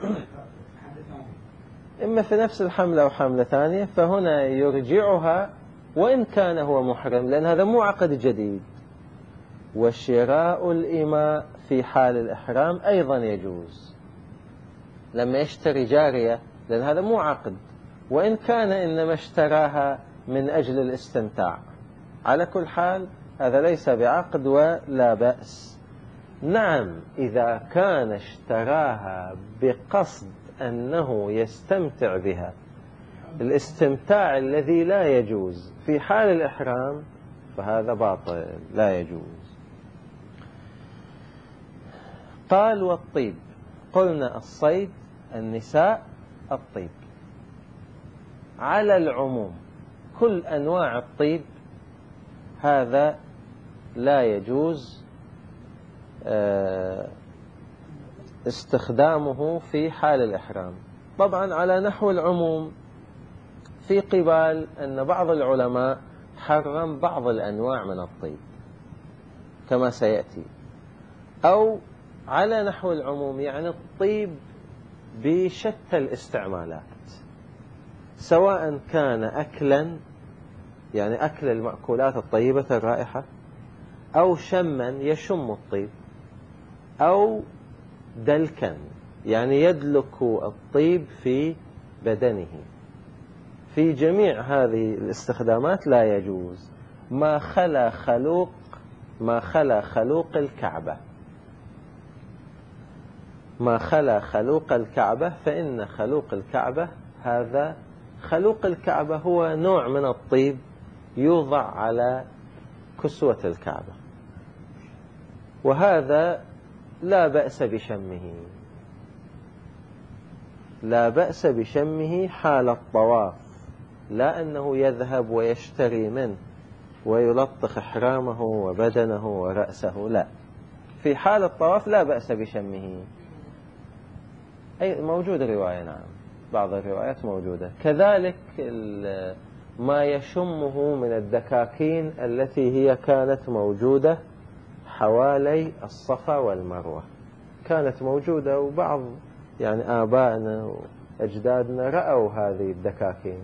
إما في نفس الحملة أو حملة ثانية، فهنا يرجعها وإن كان هو محرم، لأن هذا مو عقد جديد، وشراء الإماء في حال الإحرام أيضا يجوز. لما يشتري جارية، لأن هذا مو عقد، وإن كان إنما اشتراها من أجل الاستمتاع، على كل حال هذا ليس بعقد ولا بأس. نعم، إذا كان اشتراها بقصد أنه يستمتع بها الاستمتاع الذي لا يجوز في حال الإحرام فهذا باطل لا يجوز. قال والطيب، قلنا الصيد، النساء، الطيب. على العموم كل أنواع الطيب هذا لا يجوز استخدامه في حال الإحرام. طبعا على نحو العموم، في قبال أن بعض العلماء حرم بعض الأنواع من الطيب كما سيأتي، أو على نحو العموم يعني الطيب بشتى الاستعمالات، سواء كان أكلا يعني أكل المأكولات الطيبة الرائحة، أو شما يشم الطيب، أو دلكا يعني يدلك الطيب في بدنه. في جميع هذه الاستخدامات لا يجوز ما خلا خلوق ما خلا خلوق الكعبة. ما خلا خلوق الكعبة، فإن خلوق الكعبة هذا خلوق الكعبة هو نوع من الطيب يوضع على كسوة الكعبة، وهذا لا بأس بشمه لا بأس بشمه حال الطواف، لا أنه يذهب ويشتري منه ويلطخ إحرامه وبدنه ورأسه، لا، في حال الطواف لا بأس بشمه. أي موجود رواية، نعم، بعض الروايات موجودة. كذلك ما يشمه من الدكاكين التي هي كانت موجودة حوالي الصفا والمروة، كانت موجودة، وبعض يعني آبائنا وأجدادنا رأوا هذه الدكاكين.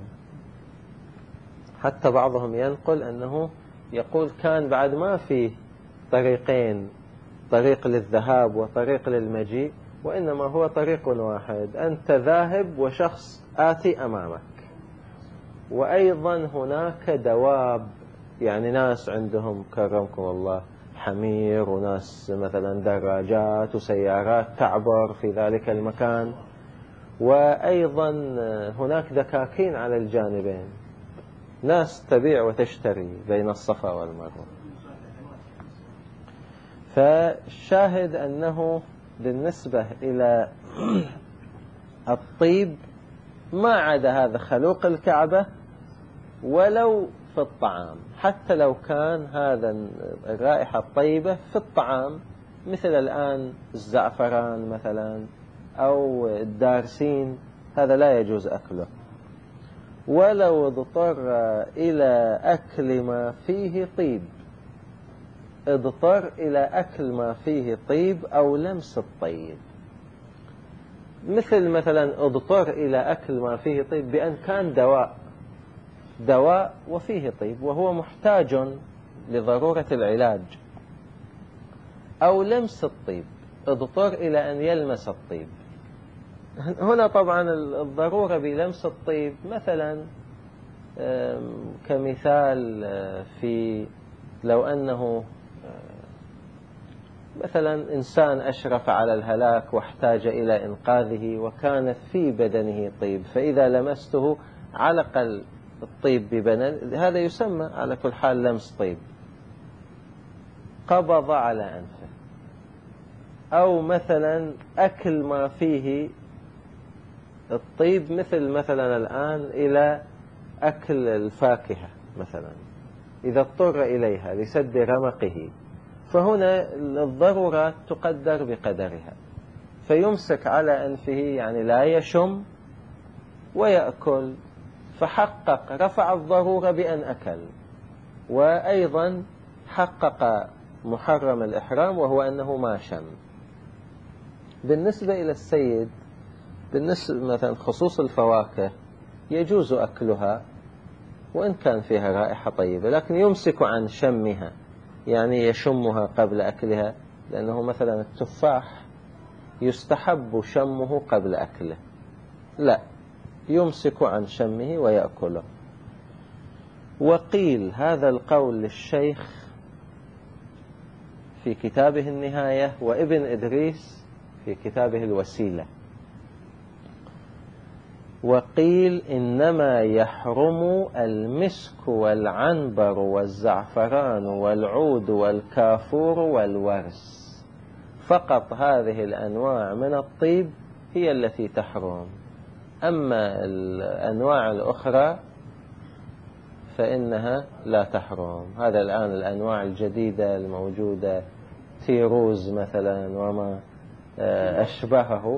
حتى بعضهم ينقل أنه يقول كان بعد ما في طريقين، طريق للذهاب وطريق للمجيء، وإنما هو طريق واحد، أنت ذاهب وشخص آتي أمامك. وأيضا هناك دواب، يعني ناس عندهم كرمكم الله حمير، وناس مثلا دراجات وسيارات تعبر في ذلك المكان، وأيضا هناك دكاكين على الجانبين، ناس تبيع وتشتري بين الصفا والمروة. فالشاهد أنه بالنسبة إلى الطيب ما عدا هذا خلوق الكعبة، ولو في الطعام، حتى لو كان هذا الرائحة الطيبة في الطعام، مثل الآن الزعفران مثلا أو الدارسين، هذا لا يجوز أكله. ولو اضطر إلى أكل ما فيه طيب، اضطر إلى أكل ما فيه طيب أو لمس الطيب، مثل مثلا اضطر إلى أكل ما فيه طيب بأن كان دواء دواء وفيه طيب وهو محتاج لضرورة العلاج، أو لمس الطيب، اضطر إلى أن يلمس الطيب. هنا طبعا الضرورة بلمس الطيب مثلا كمثال، في لو أنه مثلا إنسان أشرف على الهلاك واحتاج إلى إنقاذه وكانت في بدنه طيب، فإذا لمسته علق الطيب ببدن، هذا يسمى على كل حال لمس طيب. قبض على أنفه، أو مثلا أكل ما فيه الطيب، مثل مثلا الآن إلى أكل الفاكهة مثلا، إذا اضطر إليها لسد رمقه، فهنا الضرورات تقدر بقدرها، فيمسك على أنفه يعني لا يشم ويأكل، فحقق رفع الضرورة بأن أكل، وأيضا حقق محرم الإحرام وهو أنه ما شم. بالنسبة إلى السيد، بالنسبة مثلا خصوص الفواكه يجوز أكلها وإن كان فيها رائحة طيبة، لكن يمسك عن شمها، يعني يشمها قبل أكلها، لأنه مثلا التفاح يستحب شمه قبل أكله، لا، يمسك عن شمه ويأكله. وقيل هذا القول للشيخ في كتابه النهاية، وابن إدريس في كتابه الوسيلة. وقيل إنما يحرم المسك والعنبر والزعفران والعود والكافور والورس، فقط هذه الأنواع من الطيب هي التي تحرم، أما الأنواع الأخرى فإنها لا تحرم. هذا الآن الأنواع الجديدة الموجودة، تيروز مثلا وما أشبهه،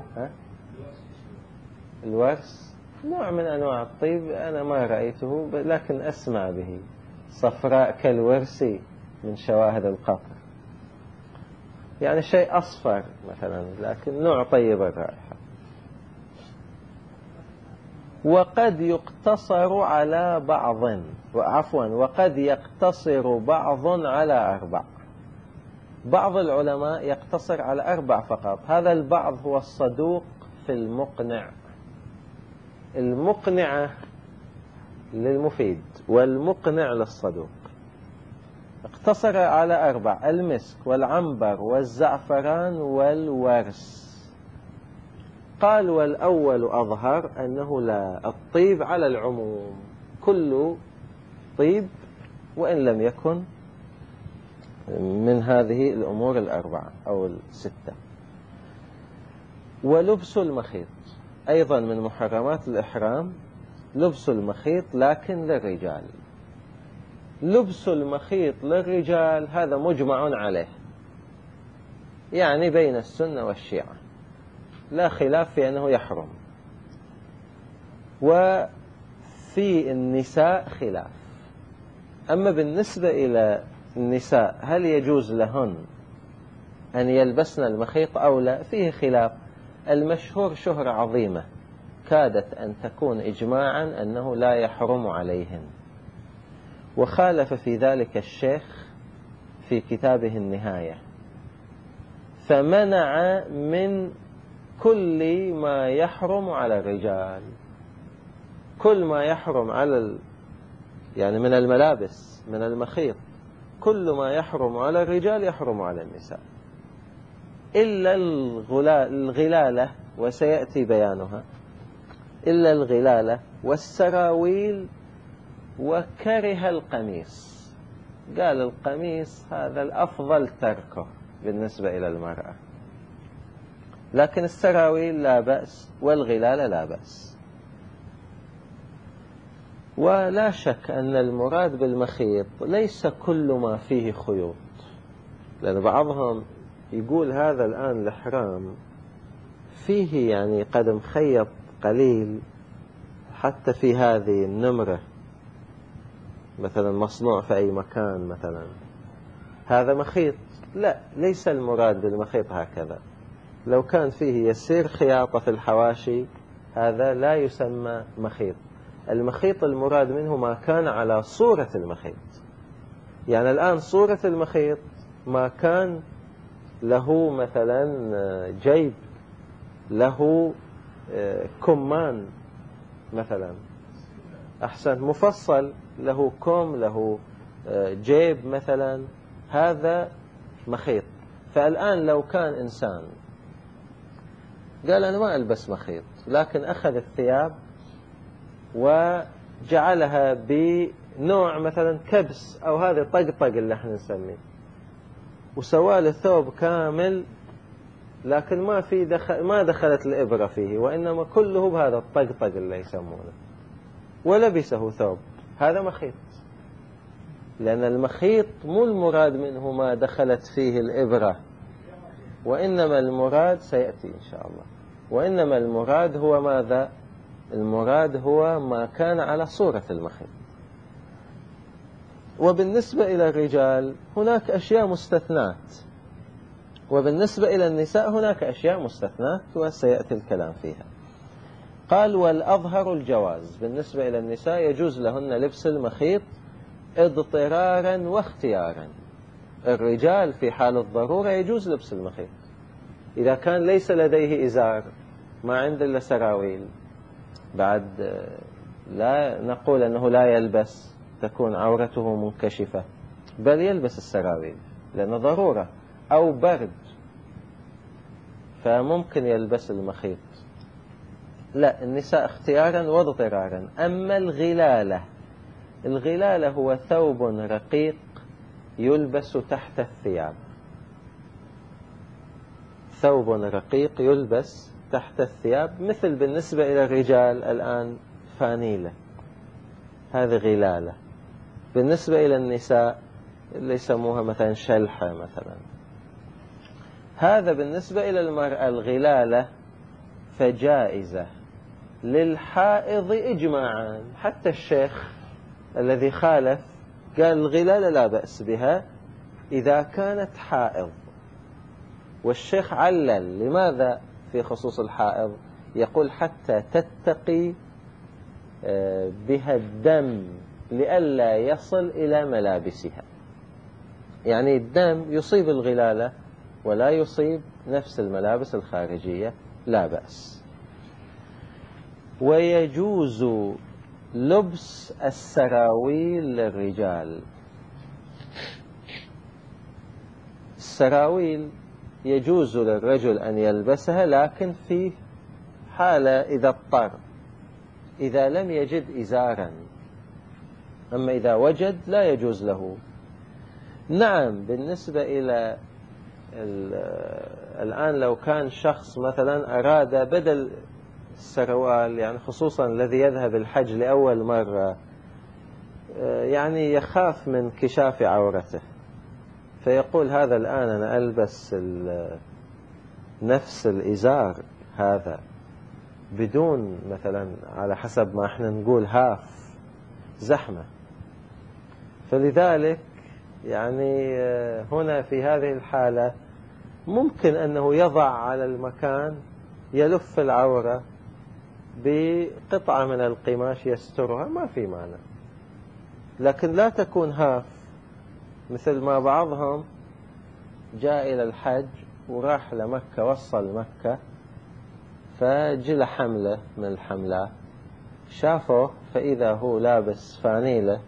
الورس نوع من أنواع الطيب، أنا ما رأيته لكن أسمع به، صفراء كالورس من شواهد القطر، يعني شيء أصفر مثلا لكن نوع طيب الرائحة. وقد يقتصر على بعض، وعفوا وقد يقتصر بعض على أربع. بعض العلماء يقتصر على أربع فقط. هذا البعض هو الصدوق في المقنع. المقنعة للمفيد والمقنع للصدوق. اقتصر على أربع: المسك والعنبر والزعفران والورس. قال والأول أظهر أنه لا، الطيب على العموم، كل طيب وإن لم يكن من هذه الأمور الأربعة أو الستة. ولبس المخيط أيضا من محرمات الإحرام، لبس المخيط لكن للرجال. لبس المخيط للرجال هذا مجمع عليه، يعني بين السنة والشيعة لا خلاف في أنه يحرم. وفي النساء خلاف. أما بالنسبة إلى النساء هل يجوز لهن أن يلبسن المخيط أو لا، فيه خلاف. المشهور شهرة عظيمة كادت أن تكون إجماعا أنه لا يحرم عليهن، وخالف في ذلك الشيخ في كتابه النهاية، فمنع من كل ما يحرم على الرجال. كل ما يحرم على ال... يعني من الملابس، من المخيط، كل ما يحرم على الرجال يحرم على النساء، إلا الغلالة، وسيأتي بيانها، إلا الغلالة والسراويل، وكره القميص. قال القميص هذا الأفضل تركه بالنسبة إلى المرأة، لكن السراويل لا بأس والغلالة لا بأس. ولا شك أن المراد بالمخيط ليس كل ما فيه خيوط، لأن بعضهم يقول هذا الآن الإحرام فيه يعني قد مخيط قليل، حتى في هذه النمرة مثلا مصنوع في أي مكان مثلا، هذا مخيط. لا، ليس المراد بالمخيط هكذا. لو كان فيه يسير خياطة في الحواشي هذا لا يسمى مخيط. المخيط المراد منه ما كان على صورة المخيط. يعني الآن صورة المخيط ما كان له مثلا جيب، له كمان مثلا، أحسن مفصل، له كم، له جيب مثلا، هذا مخيط. فالآن لو كان إنسان قال أنا ما ألبس مخيط، لكن أخذ الثياب وجعلها بنوع مثلا كبس أو هذا طقطق اللي احنا نسميه، وسوى ثوب كامل، لكن ما في دخل ما دخلت الإبرة فيه، وإنما كله بهذا الطقطق اللي يسمونه، ولبسه ثوب، هذا مخيط. لأن المخيط مو المراد منه ما دخلت فيه الإبرة، وإنما المراد سيأتي إن شاء الله، وإنما المراد هو ماذا؟ المراد هو ما كان على صورة المخيط. وبالنسبة إلى الرجال هناك أشياء مستثنات، وبالنسبة إلى النساء هناك أشياء مستثنات وسيأتي الكلام فيها. قال والأظهر الجواز. بالنسبة إلى النساء يجوز لهن لبس المخيط اضطرارا واختيارا. الرجال في حال الضرورة يجوز لبس المخيط. إذا كان ليس لديه إزار، ما عنده إلا سراويل، بعد لا نقول أنه لا يلبس، تكون عورته منكشفة، بل يلبس السراويل لأنه ضرورة، أو برد فممكن يلبس المخيط. لا، النساء اختيارا واضطرارا. أما الغلالة، الغلالة هو ثوب رقيق يلبس تحت الثياب، ثوب رقيق يلبس تحت الثياب، مثل بالنسبة إلى الرجال الآن فانيلة، هذه غلالة. بالنسبة إلى النساء اللي يسموها مثلا شلحة مثلا. هذا بالنسبة إلى المرأة الغلالة فجائزة للحائض إجماعا. حتى الشيخ الذي خالف قال الغلالة لا بأس بها إذا كانت حائض. والشيخ علل لماذا في خصوص الحائض، يقول حتى تتقي بها الدم لئلا يصل إلى ملابسها. يعني الدم يصيب الغلالة ولا يصيب نفس الملابس الخارجية، لا بأس. ويجوز لبس السراويل للرجال. السراويل يجوز للرجل أن يلبسها، لكن في حالة إذا اضطر، إذا لم يجد إزارا. أما إذا وجد لا يجوز له. نعم، بالنسبة إلى الآن لو كان شخص مثلا أراد بدل السروال، يعني خصوصا الذي يذهب الحج لأول مرة، يعني يخاف من كشاف عورته، فيقول هذا الآن أنا ألبس نفس الإزار هذا بدون مثلا على حسب ما احنا نقول هاف زحمة. فلذلك يعني هنا في هذه الحالة ممكن أنه يضع على المكان، يلف العورة بقطعة من القماش يسترها، ما في معنى. لكن لا تكون هاف، مثل ما بعضهم جاء إلى الحج وراح لمكة، وصل مكة فجل حملة من الحملات، شافه فإذا هو لابس فانيلة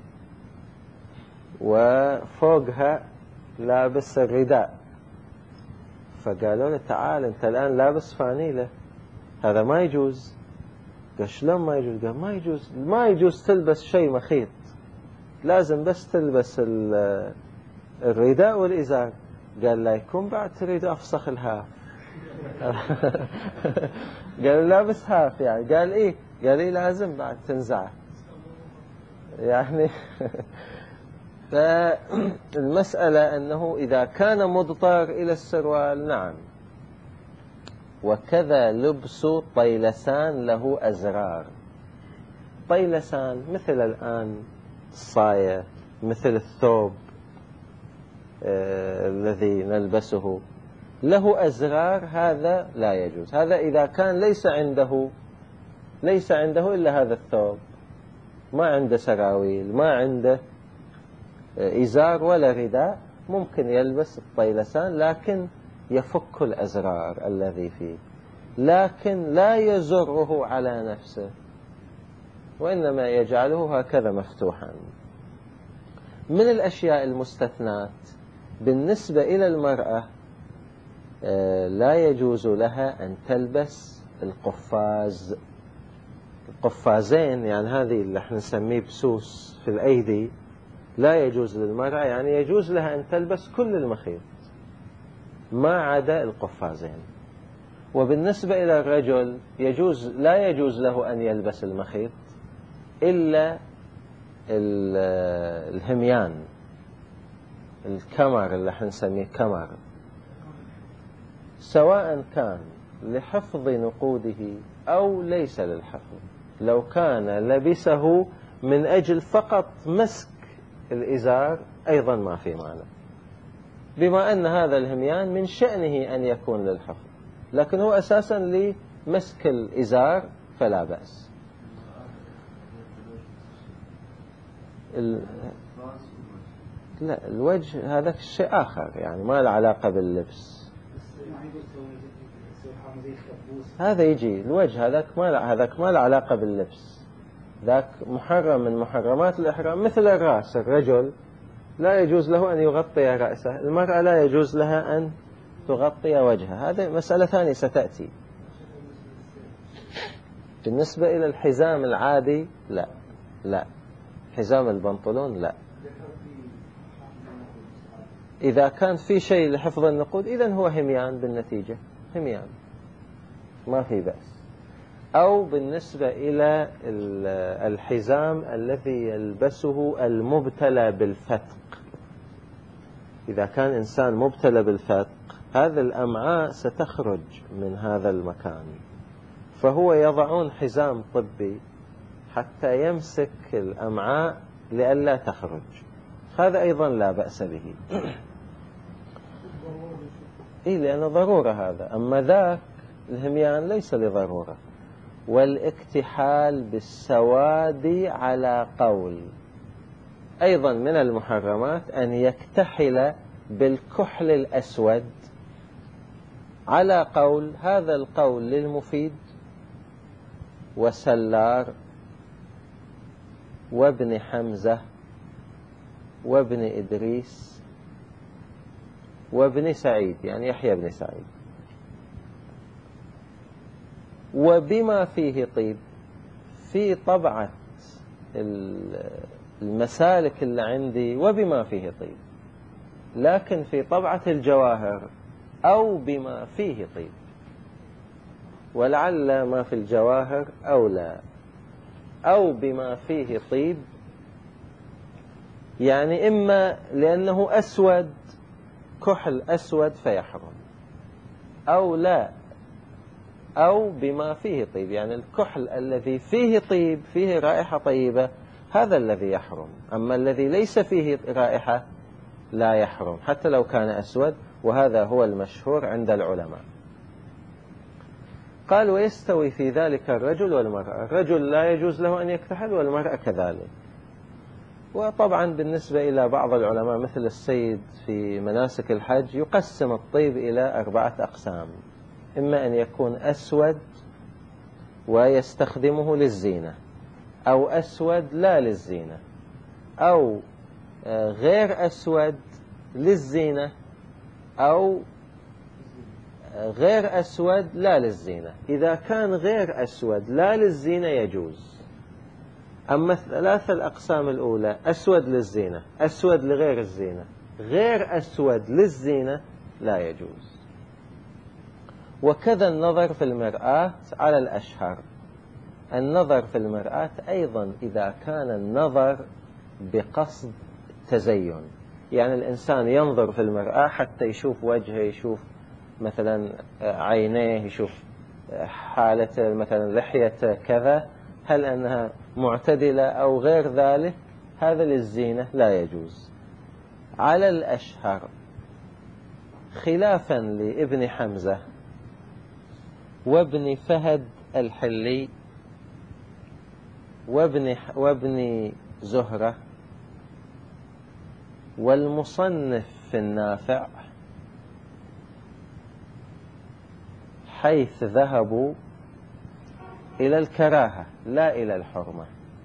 وفوقها لابس الرداء، فقالوا له تعال أنت الآن لابس فانيلة، هذا ما يجوز. قال شلون ما يجوز؟ قال ما يجوز ما يجوز تلبس شيء مخيط، لازم بس تلبس الرداء والإزار. قال لا يكون بعد تريد أفسخ الهاف. قال لابس هاف يعني. قال إيه؟ قال إيه لازم بعد تنزعه يعني. فالمسألة أنه إذا كان مضطر إلى السروال نعم. وكذا لبس طيلسان له أزرار. طيلسان مثل الآن الصاية، مثل الثوب آه الذي نلبسه له أزرار، هذا لا يجوز. هذا إذا كان ليس عنده ليس عنده إلا هذا الثوب، ما عنده سراويل، ما عنده إزار ولا رداء، ممكن يلبس الطيلسان لكن يفك الأزرار الذي فيه، لكن لا يزره على نفسه، وإنما يجعله هكذا مفتوحا. من الأشياء المستثنات بالنسبة إلى المرأة لا يجوز لها أن تلبس القفاز. القفازين يعني هذه اللي احنا نسميه بسوس في الأيدي، لا يجوز للمرأة، يعني يجوز لها أن تلبس كل المخيط ما عدا القفازين. وبالنسبة إلى الرجل يجوز لا يجوز له أن يلبس المخيط إلا الهميان، الكمر اللي احنا نسميه كمر، سواء كان لحفظ نقوده أو ليس للحفظ. لو كان لبسه من أجل فقط مسك الإزار أيضا ما في معنى، بما أن هذا الهميان من شأنه أن يكون للحفظ، لكن هو أساسا لمسك الإزار فلا بأس. لا، الوجه هذا شيء آخر، يعني ما له علاقة باللبس. هذا يجي الوجه هذاك ما هذاك ما له علاقة باللبس، ذاك محرم من محرمات الإحرام. مثل الرأس، الرجل لا يجوز له أن يغطي رأسه، المرأة لا يجوز لها أن تغطي وجهها. هذه مسألة ثانية ستأتي. بالنسبة إلى الحزام العادي لا، لا، حزام البنطلون لا. إذا كان في شيء لحفظ النقود إذن هو هميان، بالنتيجة هميان ما في بأس. أو بالنسبة إلى الحزام الذي يلبسه المبتلى بالفتق، إذا كان إنسان مبتلى بالفتق هذه الأمعاء ستخرج من هذا المكان، فهو يضعون حزام طبي حتى يمسك الأمعاء لئلا تخرج، هذا أيضا لا بأس به. إيه، لأنه ضرورة هذا. أما ذاك الهميان ليس لضرورة. والاكتحال بالسواد على قول، أيضا من المحرمات أن يكتحل بالكحل الأسود على قول. هذا القول للمفيد وسلار وابن حمزة وابن إدريس وابن سعيد، يعني يحيى بن سعيد. وبما فيه طيب، في طبعة المسالك اللي عندي وبما فيه طيب، لكن في طبعة الجواهر أو بما فيه طيب، ولعل ما في الجواهر أولى. أو بما فيه طيب يعني إما لأنه أسود، كحل أسود فيحرم، أو لا، أو بما فيه طيب يعني الكحل الذي فيه طيب، فيه رائحة طيبة، هذا الذي يحرم. أما الذي ليس فيه رائحة لا يحرم حتى لو كان أسود، وهذا هو المشهور عند العلماء. قال ويستوي في ذلك الرجل والمرأة، الرجل لا يجوز له أن يكتحل والمرأة كذلك. وطبعا بالنسبة إلى بعض العلماء مثل السيد في مناسك الحج يقسم الطيب إلى أربعة أقسام، إما أن يكون أسود ويستخدمه للزينة، أو أسود لا للزينة، أو غير أسود للزينة، أو غير أسود لا للزينة. إذا كان غير أسود لا للزينة يجوز. أما الثلاثة الأقسام الأولى، أسود للزينة، أسود لغير الزينة، غير أسود للزينة، لا يجوز. وكذا النظر في المرآة على الأشهر. النظر في المرآة أيضا إذا كان النظر بقصد تزين، يعني الإنسان ينظر في المرآة حتى يشوف وجهه، يشوف مثلا عينيه، يشوف حالة مثلا لحية كذا، هل أنها معتدلة أو غير ذلك، هذا للزينة لا يجوز. على الأشهر خلافا لابن حمزة وابن فهد الحلي وابن, وابن زهرة والمصنف في النافع، حيث ذهبوا إلى الكراهة لا إلى الحرمة.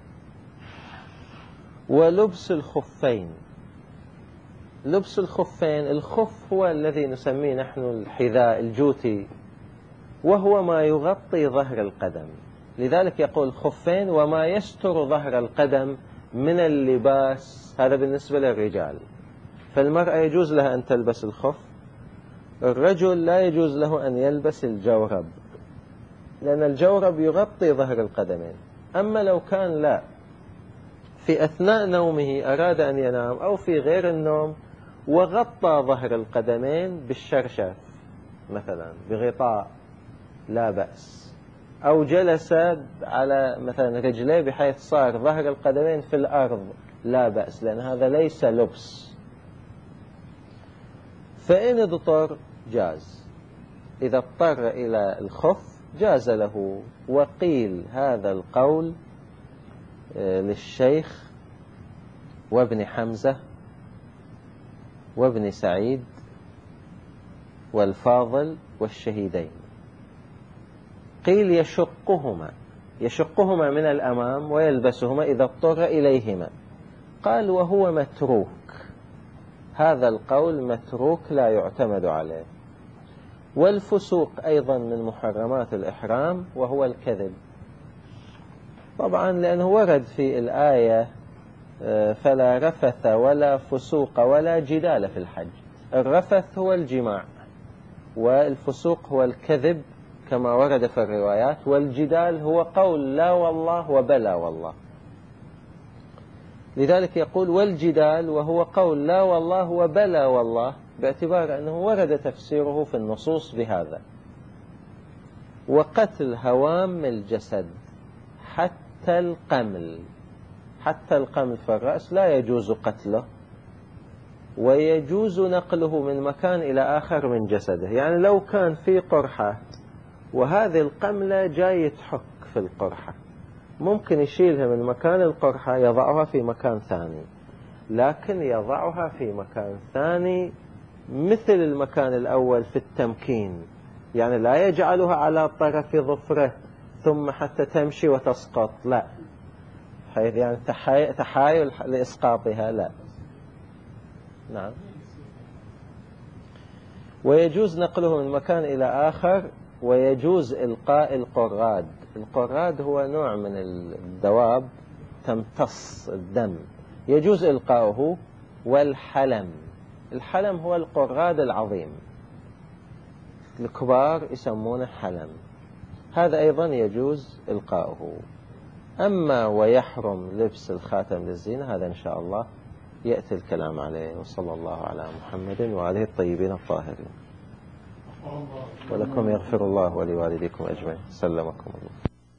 ولبس الخفين، لبس الخفين، الخف هو الذي نسميه نحن الحذاء الجوتي، وهو ما يغطي ظهر القدم، لذلك يقول خفين وما يستر ظهر القدم من اللباس، هذا بالنسبة للرجال. فالمرأة يجوز لها أن تلبس الخف، الرجل لا يجوز له أن يلبس الجورب، لأن الجورب يغطي ظهر القدمين. أما لو كان لا، في أثناء نومه أراد أن ينام أو في غير النوم وغطى ظهر القدمين بالشرشف مثلا بغطاء لا بأس، أو جلس على مثلا رجليه بحيث صار ظهر القدمين في الأرض لا بأس، لأن هذا ليس لبس. فإن اضطر جاز، إذا اضطر إلى الخف جاز له. وقيل هذا القول للشيخ وابن حمزة وابن سعيد والفاضل والشهيدين. قيل يشقهما يشقهما من الأمام ويلبسهما إذا اضطر إليهما. قال وهو متروك، هذا القول متروك لا يعتمد عليه. والفسوق أيضا من محرمات الإحرام وهو الكذب، طبعا لأنه ورد في الآية فلا رفث ولا فسوق ولا جدال في الحج. الرفث هو الجماع، والفسوق هو الكذب كما ورد في الروايات، والجدال هو قول لا والله وبلا والله. لذلك يقول والجدال وهو قول لا والله وبلا والله، باعتبار أنه ورد تفسيره في النصوص بهذا. وقتل هوام الجسد حتى القمل، حتى القمل في الرأس لا يجوز قتله، ويجوز نقله من مكان إلى آخر من جسده. يعني لو كان في قرحة وهذه القملة جاي تحك في القرحة، ممكن يشيلها من مكان القرحة يضعها في مكان ثاني، لكن يضعها في مكان ثاني مثل المكان الأول في التمكين، يعني لا يجعلها على طرف ظفره ثم حتى تمشي وتسقط، لا، حيث يعني تحايل لإسقاطها، لا. نعم. ويجوز نقله من مكان إلى آخر، ويجوز إلقاء القراد. القراد هو نوع من الدواب تمتص الدم، يجوز إلقاؤه. والحلم، الحلم هو القراد العظيم، الكبار يسمونه حلم، هذا أيضا يجوز إلقاؤه. أما ويحرم لبس الخاتم للزينة، هذا إن شاء الله يأتي الكلام عليه. وصلى الله على محمد وعليه الطيبين الطاهرين. ولكم يغفر الله ولوالديكم أجمعين. سلمكم الله.